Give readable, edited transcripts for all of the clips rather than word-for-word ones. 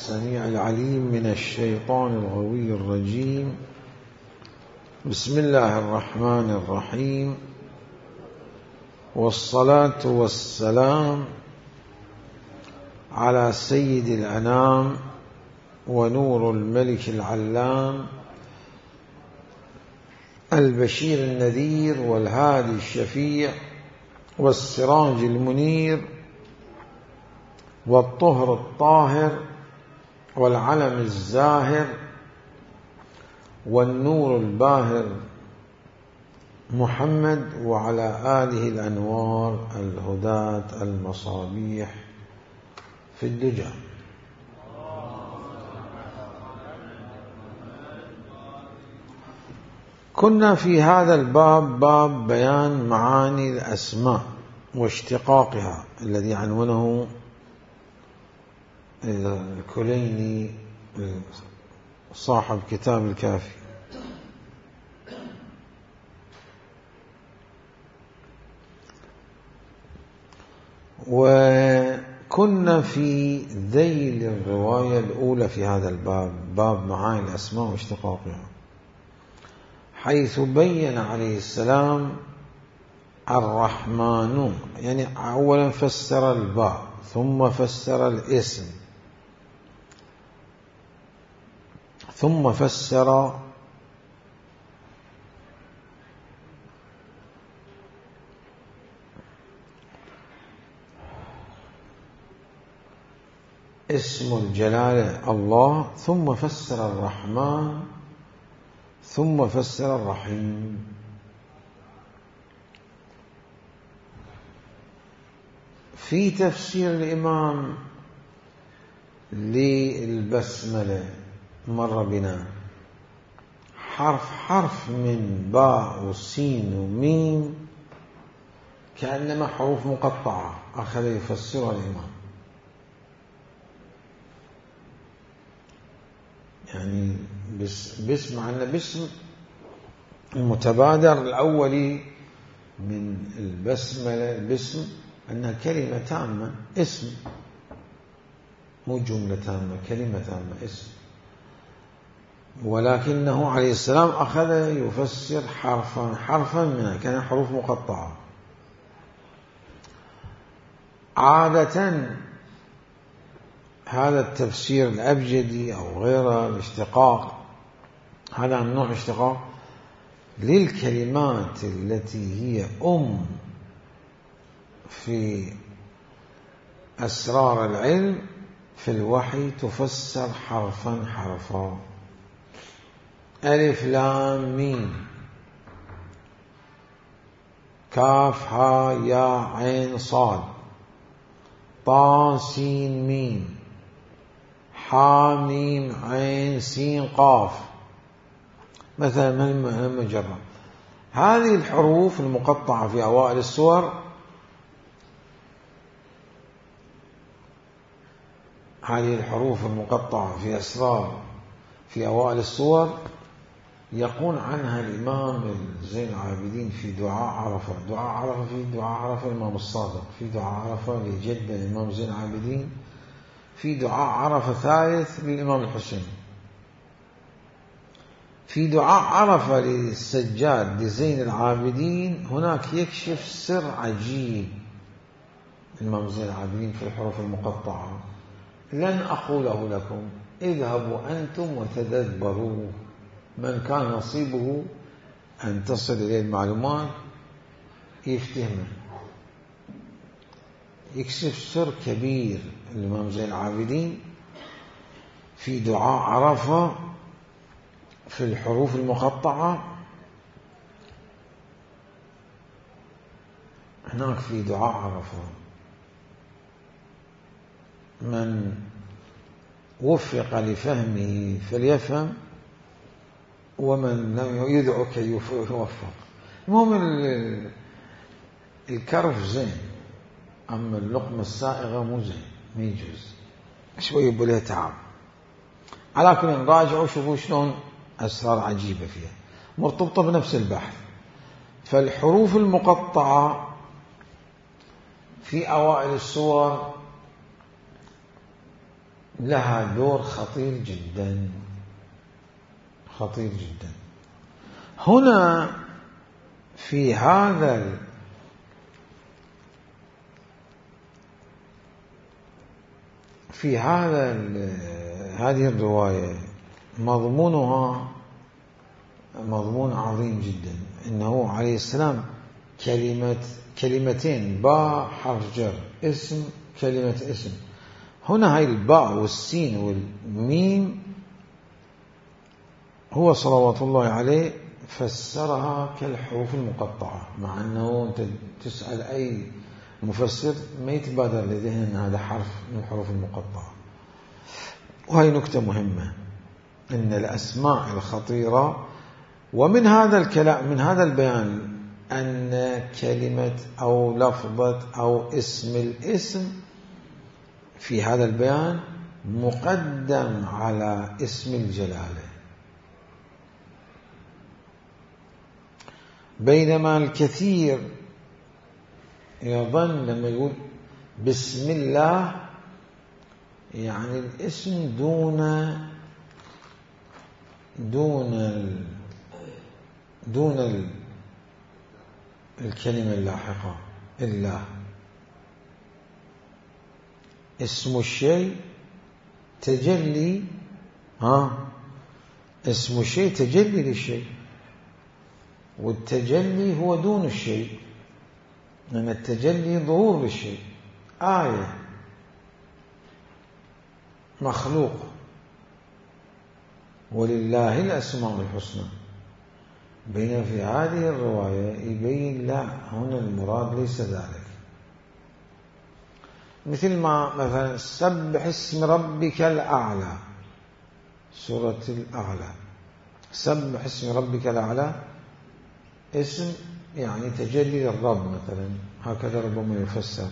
السميع العليم من الشيطان الغوي الرجيم. بسم الله الرحمن الرحيم، والصلاة والسلام على سيد الأنام ونور الملك العلام البشير النذير والهادي الشفيع والسراج المنير والطهر الطاهر والعلم الزاهر والنور الباهر محمد وعلى آله الأنوار الهداة المصابيح في الدجى. كنا في هذا الباب، باب بيان معاني الأسماء واشتقاقها، الذي عنونه الكليني صاحب كتاب الكافي. وكنا في ذيل الرواية الأولى في هذا الباب، باب معاني الأسماء واشتقاقها، حيث بين عليه السلام الرحمن، يعني أولا فسر الباء ثم فسر الاسم ثم فسر اسم الجلالة الله، ثم فسر الرحمن، ثم فسر الرحيم. في تفسير الإمام للبسملة مر بنا حرف حرف من باء وسين وميم كأنما حروف مقطعة، أخذ يفسرها الإمام. يعني باسم عنا باسم المتبادر الأولي من البسملة، البسم أنها كلمة تامة، اسم، مو جملة تامة، كلمة تامة، اسم. ولكنه عليه السلام أخذ يفسر حرفا حرفا منها، كان حروف مقطعة. عادة هذا التفسير الأبجدي أو غيره، الاشتقاق، هذا النوع اشتقاق للكلمات التي هي في أسرار العلم في الوحي، تفسر حرفا حرفا. ألف لام ميم، كاف ها يا عين صاد، طا سين ميم، حا ميم عين سين قاف، مثلا من المجرد. هذه الحروف المقطعة في أوائل السور، هذه الحروف المقطعة في أسرار في أوائل السور يقول عنها الإمام زين العابدين في دعاء عرفة. دعاء عرفة، في دعاء عرفة الإمام الصادق، في دعاء عرفة لجد الإمام زين العابدين، في دعاء عرفة ثالث للإمام الحسين، في دعاء عرفة للسجاد لزين العابدين. هناك يكشف سر عجيب الإمام زين العابدين في الحروف المقطعة. لن أقوله لكم، اذهبوا أنتم وتدبروا، من كان نصيبه أن تصل إليه المعلومات يفتهمه. يكشف سر كبير الإمام زين العابدين في دعاء عرفة في الحروف المقطعة. هناك في دعاء عرفة من وفق لفهمه فليفهم، ومن لم يدعو كي يوفق. المهم الكرف زين، أما اللقمة السائغة مو زين، ما يجوز، شوي يبقى تعب. على كل نراجعوا شوفوا شلون أسرار عجيبة فيها مرتبطة بنفس البحث. فالحروف المقطعة في أوائل السور لها دور خطير جدا، خطير جدا. هنا في هذه الرواية مضمونها مضمون عظيم جدا، إنه عليه السلام كلمتين، باء حرف جر، اسم، كلمة اسم. هنا هاي الباء والسين والميم هو صلوات الله عليه فسرها كالحروف المقطعة، مع أنه أنت تسأل أي مفسر ما يتبادر لذهن أن هذا حرف من الحروف المقطعة. وهي نكتة مهمة، أن الأسماء الخطيرة، ومن هذا الكلام، من هذا البيان، أن كلمة أو لفظة أو اسم الاسم في هذا البيان مقدم على اسم الجلالة، بينما الكثير يظن لما يقول بسم الله يعني الاسم دون الكلمة اللاحقة. الله اسم الشيء تجلي، اسم الشيء تجلي للشيء، والتجلي هو دون الشيء، لأن التجلي ظهور للشيء. آية مخلوق، ولله الأسماء الحسنى. بينما في هذه الرواية يبين لا، هنا المراد ليس ذلك. مثل ما مثلا سبح اسم ربك الأعلى، سورة الأعلى، سبح اسم ربك الأعلى اسم يعني تجلي للرب مثلا، هكذا ربما يفسر.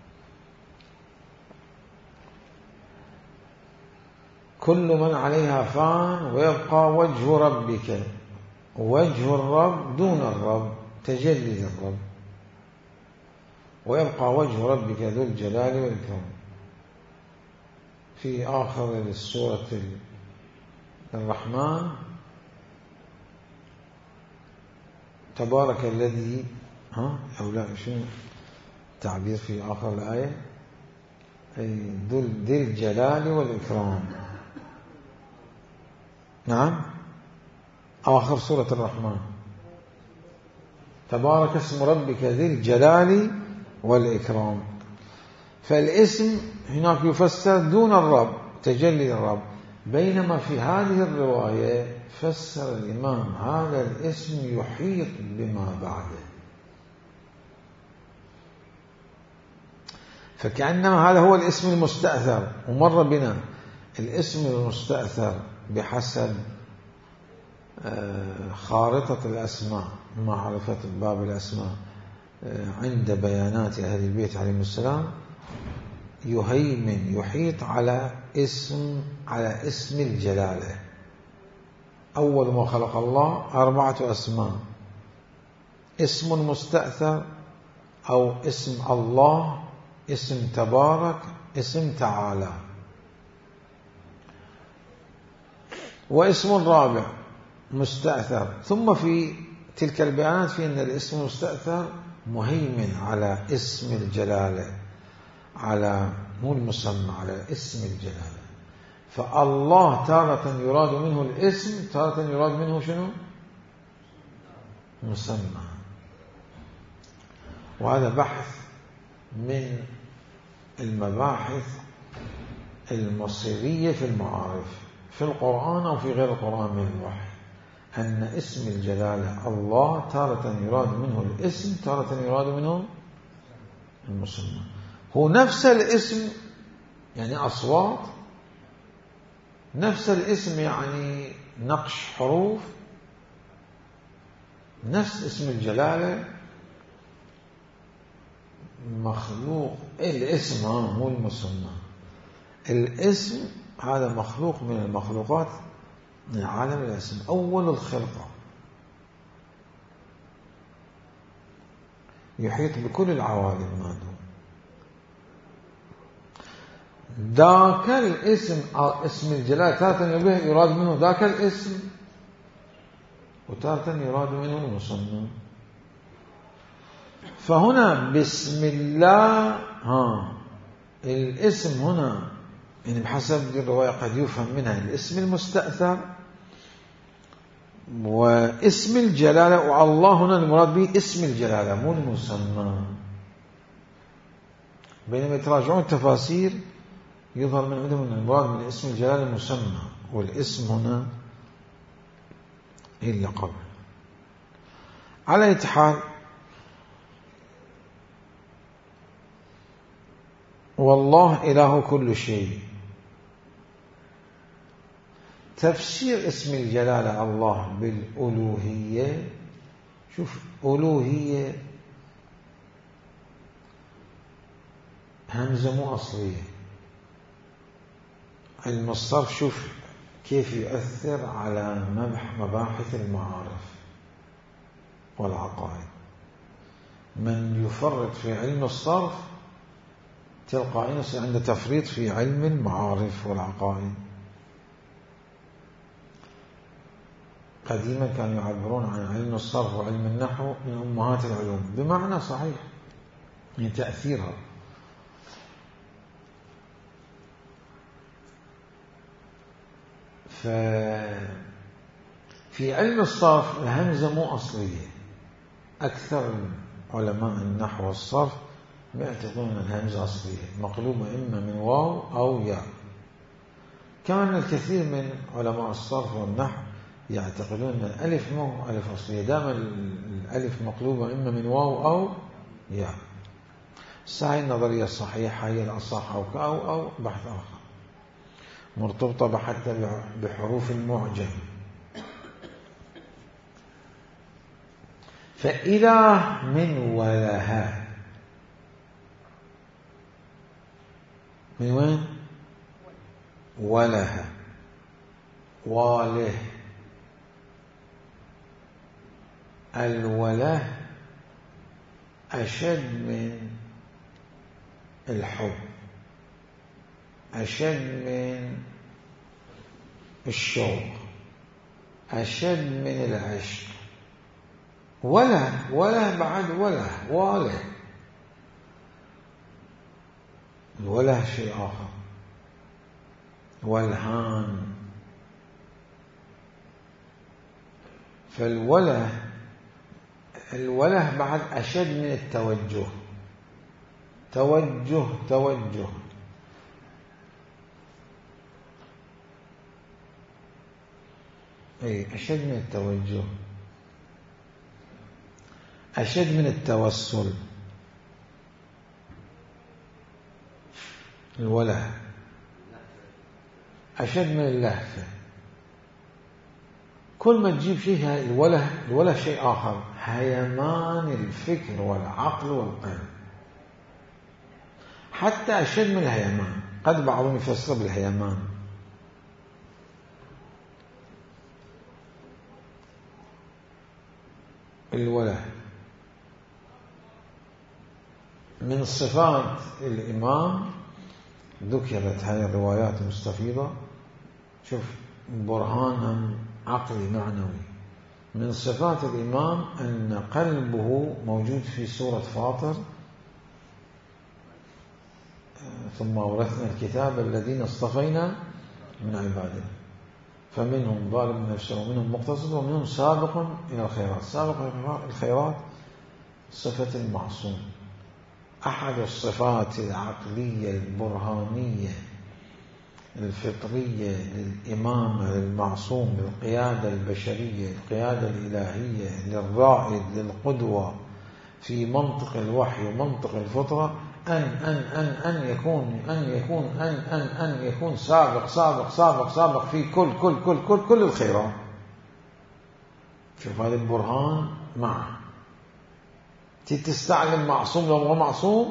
كل من عليها فان ويبقى وجه ربك، وجه الرب دون الرب، تجلي للرب، ويبقى وجه ربك ذو الجلال والإكرام. في آخر السورة الرحمن تبارك الذي أو لا، شنو التعبير في آخر الآية؟ ذو الجلال والإكرام. نعم، آخر سورة الرحمن تبارك اسم ربك ذي الجلال والإكرام. فالاسم هناك يفسر دون الرب، تجلي الرب. بينما في هذه الرواية فسر الإمام هذا الاسم يحيط بما بعده، فكأنما هذا هو الاسم المستأثر. ومر بنا الاسم المستأثر بحسب خارطة الأسماء، معرفة باب الأسماء عند بيانات أهل البيت عليهم السلام، يهيمن، يحيط على اسم الجلالة. أول ما خلق الله 4 أسماء: اسم مستأثر، أو اسم الله، اسم تبارك، اسم تعالى. واسم رابع مستأثر. ثم في تلك البيانات في أن الاسم المستأثر مهيمن على اسم الجلالة، على مو المسمى، على اسم الجلالة. فالله تارة يراد منه الاسم، تارة يراد منه شنو؟ مسمى. وهذا بحث من المباحث المصيرية في المعارف، في القرآن أو في غير القرآن من الوحي، أن اسم الجلالة الله تارة يراد منه الاسم، تارة يراد منه المسمى. هو نفس الاسم يعني أصوات، نفس الاسم يعني نقش حروف، نفس اسم الجلالة مخلوق. الاسم مو المسمى. الاسم هذا مخلوق من المخلوقات، من عالم الاسم، أول الخلقة، يحيط بكل العوالم ما دون. ذاك الاسم اسم الجلالة تارة يراد منه ذاك الاسم وتارة يراد منه المصنع. فهنا بسم الله الاسم هنا يعني بحسب الرواية قد يفهم منها الاسم المستأثر واسم الجلالة، والله هنا المراد به اسم الجلالة مو المسمى. بينما يتراجعون التفاسير يظهر من عندهم أن المراد من اسم الجلالة المسمى، والاسم هنا هي اللقب. على أي حال والله إله كل شيء. تفسير اسم الجلالة الله بالألوهية، شوف ألوهية همزة مو أصلية. علم الصرف شوف كيف يؤثر على مباحث المعارف والعقائد. من يفرط في علم الصرف تلقائيا يصير عنده تفريط في علم المعارف والعقائد. قديما كانوا يعبرون عن علم الصرف وعلم النحو من أمهات العلوم، بمعنى صحيح من تأثيرها. ففي علم الصرف الهمزة مو أصلية. أكثر علماء النحو والصرف يعتقدون أن الهمزة أصلية مقلوبة إما من واو أو ياء. كما أن الكثير من علماء الصرف والنحو يعتقدون أن الألف مو ألف أصلية، دائما الألف مقلوبة إما من واو أو ياء. هاي النظرية الصحيحة هي الأصح أو بحث آخر مرتبطة حتى بحروف المعجم. فإله من وله، من وين؟ وله، واله. الوله أشد من الحب، أشد من الشوق، أشد من العشق. وله بعد واله. الوله شيء آخر. والهان. فالوله بعد أشد من التوجه. توجه أي أشد من التوجه، أشد من التوسل. الوله أشد من اللهفة. كل ما تجيب شيء الوله شيء آخر، هيمان الفكر والعقل والقلب. حتى أشد من الهيمان، قد بعضهم يفسر بالهيمان. الوله من صفات الإمام، ذكرت هذه الروايات المستفيضة. شوف برهان عقلي معنوي. من صفات الإمام أن قلبه موجود في سورة فاطر، ثم أورثنا الكتاب الذين اصطفينا من عبادنا فمنهم ظالم نفسه ومنهم مقتصد ومنهم سابق إلى الخيرات. سابق إلى الخيرات صفة المعصوم. أحد الصفات العقلية البرهانية الفطرية للإمامة للمعصوم، للقيادة البشرية، القيادة الإلهية، للرائد، للقدوة في منطق الوحي ومنطق الفطرة، أن يكون سابق في كل الخيرات. شوف هذا البرهان معه. تستعلم معصوم لو هو معصوم،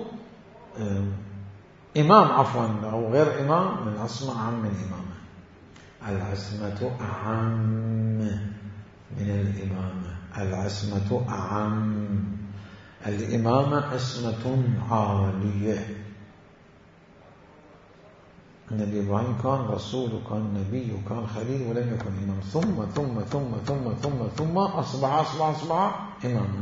إمام عفوا أو غير إمام، من العصمة أعم من الإمامة. العصمة أعم من الإمامة. العصمة أعم. الإمامة عصمة عالية. النبي إبراهيم كان رسول وكان نبي وكان خليل ولم يكن إمام، ثم أصبح إماما.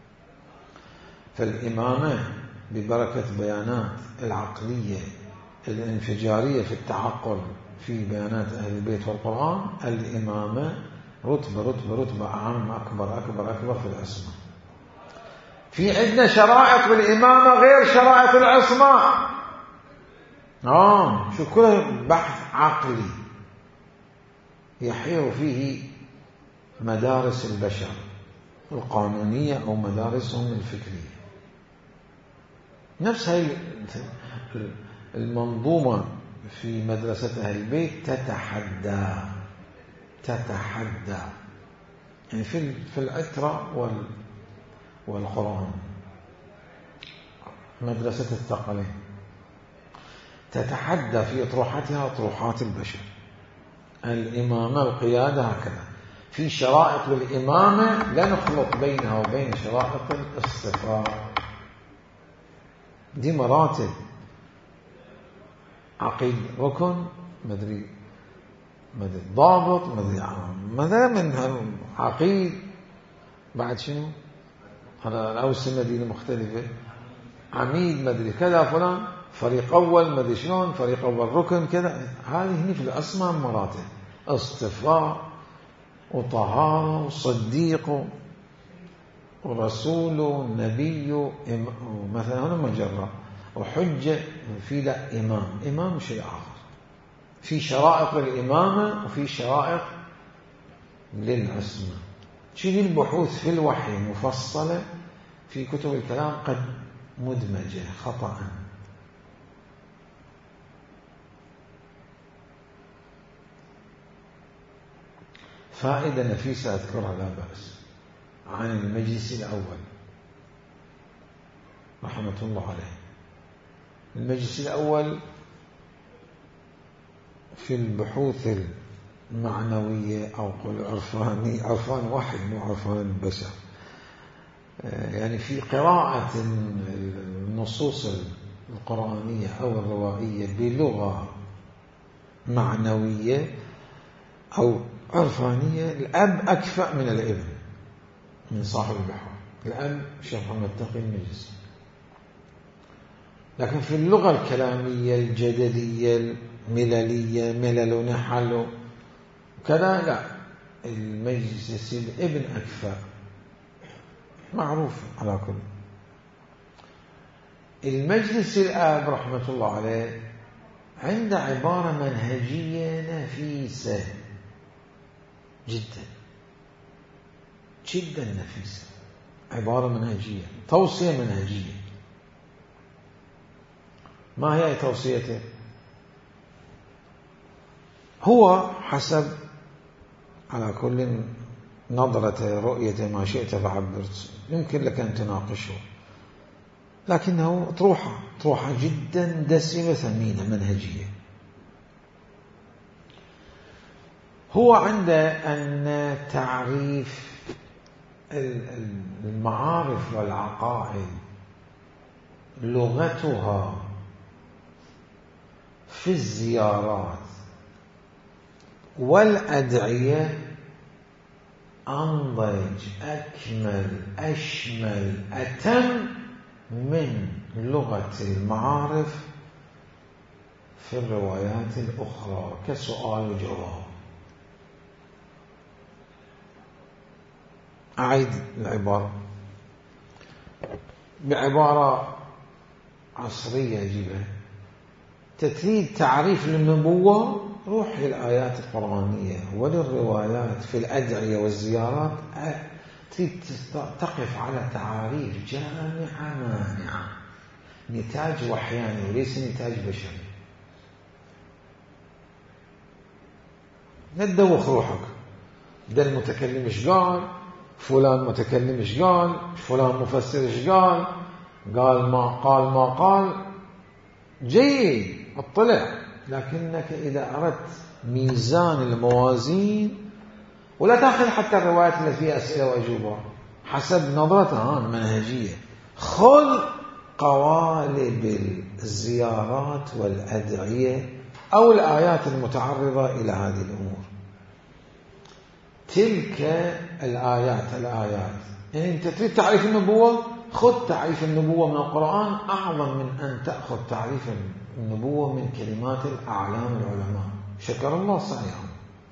فالإمامة ببركة بيانات العقلية الانفجارية في التعقل في بيانات أهل البيت والقرآن، الإمامة رتبة أعم أكبر في العصمة. في عندنا شرائط بالإمامة غير شرائط العصمة. شو كله بحث عقلي يحير فيه مدارس البشر القانونية أو مدارسهم الفكرية. نفس هاي المنظومة في مدرسة أهل البيت تتحدى يعني في العترة والقرآن، مدرسة الثقلين تتحدى في أطروحتها أطروحات البشر. الإمامة القيادة هكذا، في شرائط للإمامة لا نخلط بينها وبين شرائط الصفات. دي مراتب، عقيد ركن مدري ضابط ماذا من عقيد بعد شنو هذا الأوس المدينة مختلفة، عميد مدري كذا فلان، فريق أول مدري شلون، فريق أول ركن كذا. هذه هني في الأسماء مراتب، اصطفاء وطهارة وصديق ورسول ونبي مثلا هنا مجرة وحجة. في لا إمام شيء آخر، في شرائط للإمامة وفي شرائط للعصمة. شيء البحوث في الوحي مفصلة، في كتب الكلام قد مدمجة خطأ. فائدة نفيسة أذكرها لا بأس عن المجلس الأول رحمة الله عليه. المجلس الأول في البحوث المعنوية أو قل عرفاني، عرفان واحد مو عرفان البشر، يعني في قراءة النصوص القرآنية أو الروائية بلغة معنوية أو عرفانية، الأب أكفأ من الابن من صاحب البحر. الأب شيخ محمد تقي المجلسي. لكن في اللغة الكلامية الجدلية المللية ملل نحل وكذا لا، المجلسي الابن أكفأ، معروف على كل. المجلس الآب رحمة الله عليه عنده عبارة منهجية نفيسة جدا نفيسة، عبارة منهجية، توصية منهجية. ما هي توصيته؟ هو حسب على كل نظرة رؤية ما شئت فعبرت، يمكن لك أن تناقشه، لكنه طروحة جدا دسمة ثمينة منهجية. هو عنده أن تعريف المعارف والعقائد لغتها في الزيارات والأدعية أنضج أكمل أشمل أتم من لغة المعارف في الروايات الأخرى كسؤال وجواب. أعيد العبارة بعبارة عصرية أجيبها. تريد تعريف للنبوة، روح للآيات القرآنية وللروايات في الأدعية والزيارات، تريد تقف على تعاريف جامعة مانعة، نتاج وحياني وليس نتاج بشري. لا تدوخ روحك، ده المتكلم ايش قال، فلان متكلم ايش قال، فلان مفسر ايش قال ما قال جيد اطلع، لكنك إذا أردت ميزان الموازين، ولا تأخذ حتى الروايات اللي فيها أسئلة وأجوبة حسب نظرتها المنهجية، خذ قوالب الزيارات والأدعية أو الآيات المتعرضة إلى هذه الأمور. تلك الآيات يعني أنت تريد تعريف النبوة، خذ تعريف النبوة من القرآن أعظم من أن تأخذ تعريف النبوة من كلمات الأعلام العلماء، شكر الله سعيهم.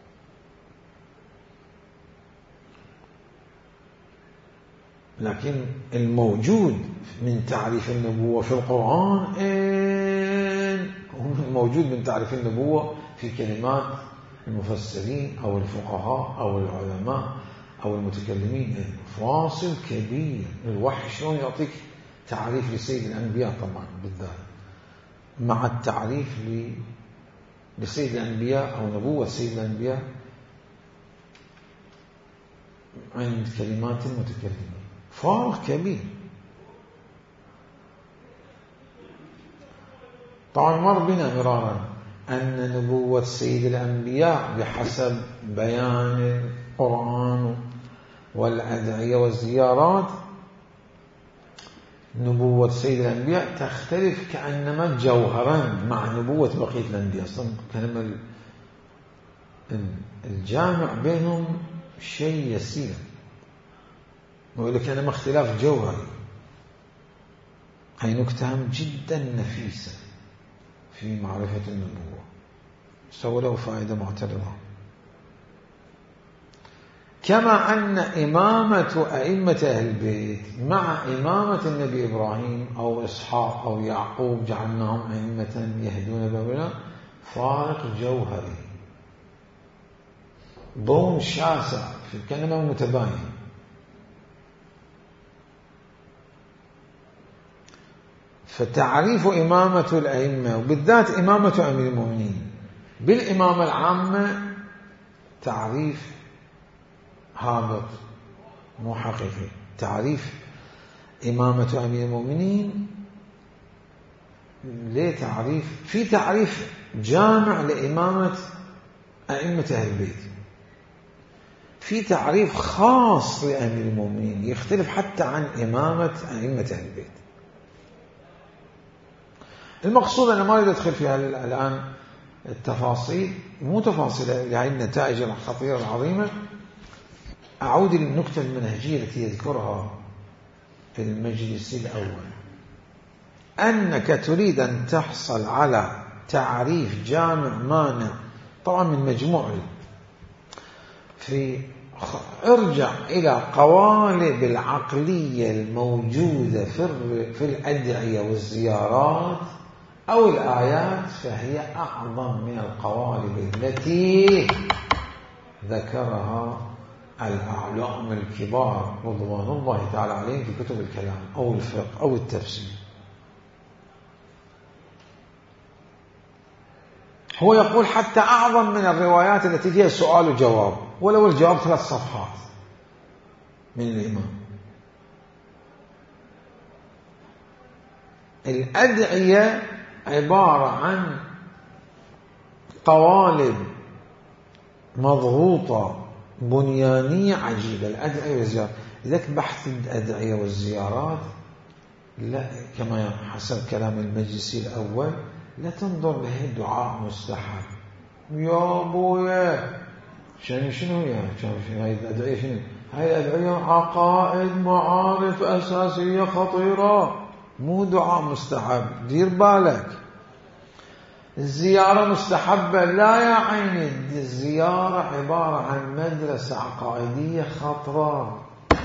لكن الموجود من تعريف النبوة في القرآن موجود من تعريف النبوة في كلمات المفسرين أو الفقهاء أو العلماء أو المتكلمين. فاصل كبير. الوحي شلون يعطيك تعريف لسيد الأنبياء طبعا بالذات مع التعريف لسيد الأنبياء أو نبوة سيد الأنبياء عند كلمات المتكلمين، فارق كبير. طبعا مر بنا مرارا أن نبوة سيد الأنبياء بحسب بيان القرآن والأدعية والزيارات، نبوة سيد الأنبياء تختلف كأنما جوهرا مع نبوة بقية الأنبياء. أصلا كلمة الجامع بينهم شيء يسير، وإذا كان اختلاف جوهري. هاي نكتة جدا نفيسة في معرفة النبوة، سوى له فائدة معتبرة. كما أن إمامة أئمة أهل البيت مع إمامة النبي إبراهيم أو إسحاق أو يعقوب جعلناهم أئمة يهدون بأمرنا فارق جوهري، ضوء شاسع في الكلمة متباين. فتعريف إمامة الأئمة وبالذات إمامة أمير المؤمنين بالإمامة العامة تعريف هابط مو حقيقي. تعريف إمامة أمير المؤمنين ليه تعريف؟ في تعريف جامع لإمامة أئمة أهل البيت، في تعريف خاص لأمير المؤمنين يختلف حتى عن إمامة أئمة أهل البيت. المقصود أنا ما أريد أدخل فيها الآن التفاصيل، مو تفاصيل لهذه النتائج الخطيرة العظيمة. أعود للنكتة المنهجية التي يذكرها في المجلس الأول، أنك تريد أن تحصل على تعريف جامع مانع طبعا من مجموع ارجع إلى قوالب العقلية الموجودة في الأدعية والزيارات أو الآيات، فهي أعظم من القوالب التي ذكرها الأعلام الكبار رضوان الله تعالى عليهم في كتب الكلام أو الفقه أو التفسير. هو يقول حتى أعظم من الروايات التي فيها سؤال وجواب، ولو الجواب 3 صفحات من الإمام. الأدعية عبارة عن قوالب مضغوطة بنيانية عجيبة. الأدعية والزيارات، لذلك بحث الأدعية والزيارات لا كما حسب كلام المجلس الأول لا تنظر له دعاء مستحب. يا أبويا شنو هاي الأدعية؟ شنو هاي الأدعية؟ عقائد معارف أساسية خطيرة، مو دعاء مستحب، دير بالك. الزيارة مستحبة؟ لا يا عيني، الزيارة عبارة عن مدرسة عقائدية خطرة.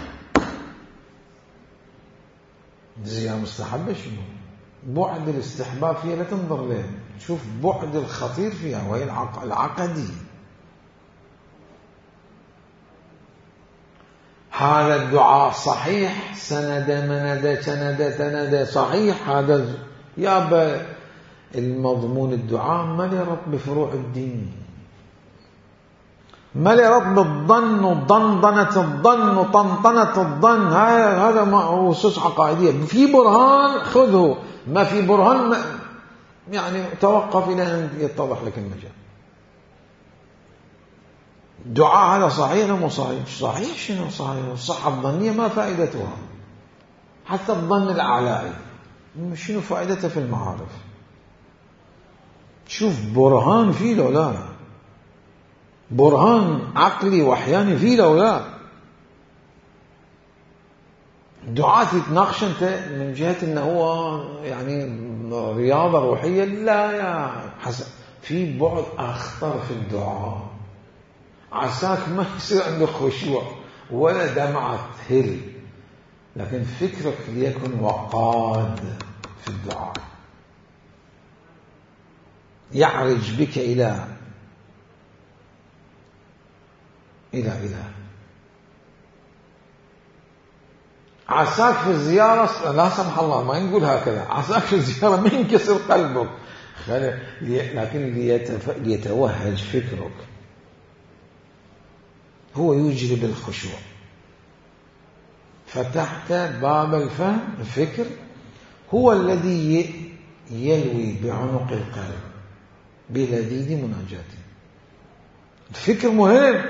الزيارة مستحبة شنو؟ بعد الاستحباب فيها لا تنظر له، شوف بعد الخطير فيها وهي العقدي. هذا الدعاء صحيح، سند مند سند صحيح، هذا يابا المضمون الدعاء ما له ربط بفروع الدين، ما له ربط بالظن وضنضنة الظن وطنطنة الظن. هذا ما أسس عقائدية. في برهان خذه، ما في برهان يعني توقف إلى أن يتضح لك المجال. دعاء هذا صحيح ولا مو صحيح؟ صحيح شنو صحيح؟ الصحة الظنية ما فائدتها؟ حتى الظن الأعلائي شنو فائدته في المعارف؟ شوف برهان فيه لو لا، برهان عقلي وأحياني فيه لو لا. دعاة يتناقش أنت من جهة أنه هو يعني رياضة روحية، لا يا حسن، في بعد أخطر في الدعاء، عساك ما يصير عندك خشوع ولا دمعة هل، لكن فكرك ليكن وقاد في الدعاء، يعرج بك إلى عساك في الزيارة، لا سمح الله ما نقول هكذا، عساك في الزيارة ما ينكسر قلبك، لكن ليتوهج فكرك، هو يوجب الخشوع. فتحت باب الفهم، الفكر هو الذي يلوي بعنق القلب بلذيذ مناجاته. الفكر مهم.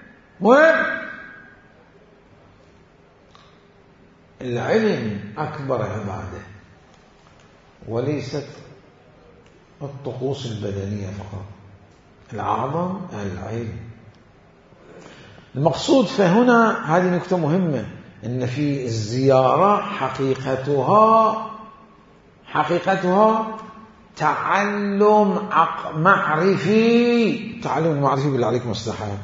العلم أكبر عبادة، وليست الطقوس البدنية فقط، الأعظم العلم. المقصود فهنا هذه نكتة مهمة، إن في الزيارة حقيقتها تعلم معرفي. تعلم معرفي بالله عليكم مستحب،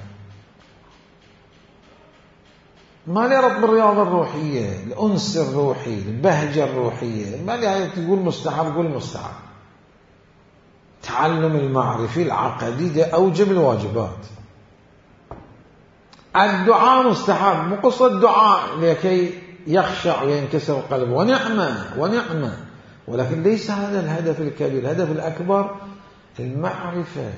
ما لي رب بالرياضة الروحية، الأنس الروحي، البهجة الروحية، ما لي تقول مستحب، قول مستحب. تعلم المعرفي العقدي ده أوجب الواجبات. الدعاء مستحب، مو قصة الدعاء لكي يخشع وينكسر القلب، ونعمة، ولكن ليس هذا الهدف الكبير. الهدف الأكبر المعرفة،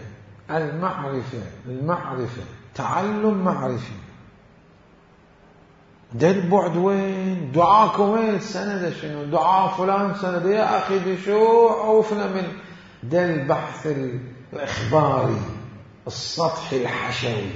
تعلم معرفي. ده البعد وين؟ دعاكم وين؟ السند شنو؟ دعاء فلان سند يا أخي بشو عوفنا من ده البحث الإخباري السطحي الحشوي،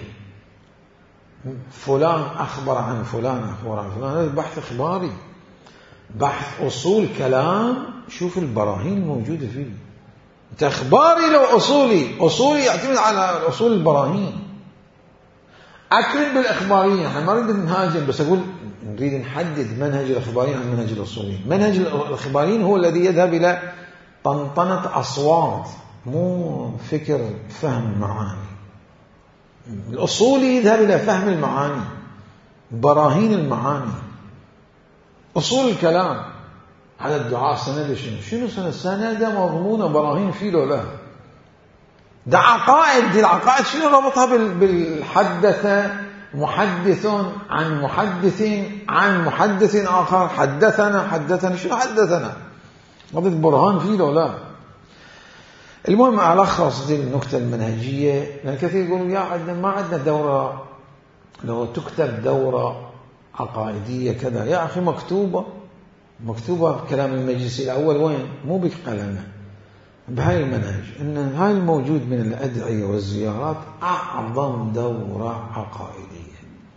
فلان أخبر عن فلان، هذا البحث إخباري، بحث أصول كلام. شوف البراهين الموجودة فيه. أنت إخباري لو أصولي يعتمد على أصول البراهين. أكرم بالإخباريين، احنا ما نريد نهاجم، بس أقول نريد نحدد منهج الإخباريين عن منهج الأصوليين. منهج الإخباريين هو الذي يذهب إلى طنطنة أصوات، مو فكر فهم معاني. الأصولي يذهب إلى فهم المعاني، براهين المعاني، أصول الكلام. على الدعاء سند شنو سند مضمونة براهين فيه لو لا. ده عقائد، دي العقائد شنو ربطها بالحدث محدث عن محدث آخر، حدثنا شنو حدثنا، قضية برهان فيه لو لا. المهم ألخص دي النكتة المنهجية، لأن كثير يقولوا يا عندنا ما عندنا دورة، لو تكتب دورة عقائدية كذا، يا أخي مكتوبة بكلام المجلس الأول، وين؟ مو بقلمه، بهاي المنهج، إن هاي الموجود من الأدعية والزيارات أعظم دورة عقائدية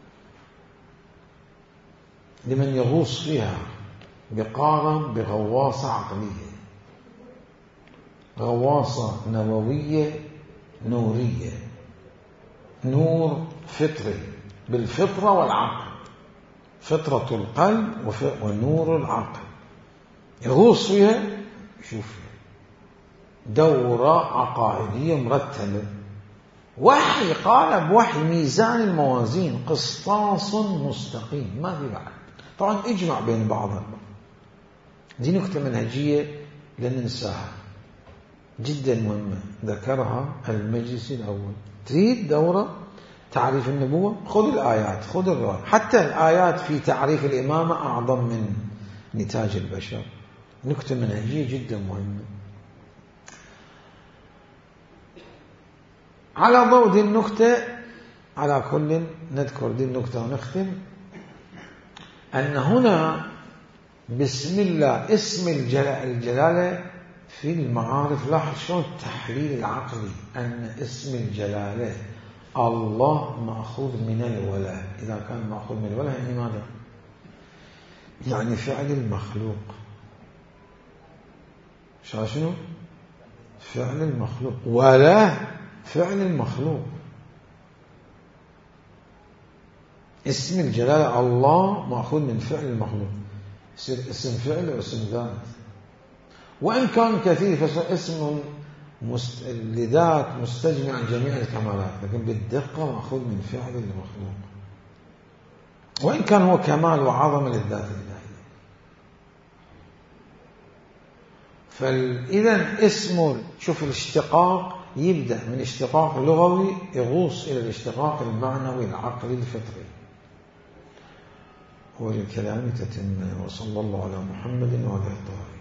لمن يغوص فيها بغواصة عقلية، غواصة نووية نورية، نور فطري بالفطرة والعقل، فطرة القلب ونور العقل، يغوص فيها، يشوف دورة عقائدية مرتبة، وحي قالب، وحي ميزان الموازين، قسطاس مستقيم، ما في بعد. طبعا اجمع بين بعضها، دي نكتة منهجية لن ننساها، جدا مهمة، ذكرها المجلس الأول. تريد دورة تعريف النبوة، خذ الآيات، خذ الرواية، حتى الآيات في تعريف الإمامة أعظم من نتاج البشر. نكتة منهجية جدا مهمة. على ضوء دي النكتة، على كل نذكر دي النكتة ونختم، أن هنا بسم الله اسم الجلالة في المعارف. لاحظ شلون التحليل العقلي، أن اسم الجلالة الله مأخوذ من الولاء. إذا كان مأخوذ من الولاء يعني ماذا؟ يعني فعل المخلوق. شنو؟ فعل المخلوق ولا فعل المخلوق. اسم الجلالة الله مأخوذ من فعل المخلوق، اسم فعل واسم ذات، وإن كان كثير فاسم لذات مستجمع جميع الكمالات، لكن بالدقة مأخوذ من فعل المخلوق، وإن كان هو كمال وعظمة للذات الإلهية. فإذا اسم، شوف الاشتقاق يبدأ من اشتقاق لغوي يغوص إلى الاشتقاق المعنوي العقلي الفطري، وللكلام تتم. وصلى الله على محمد وعلى آله.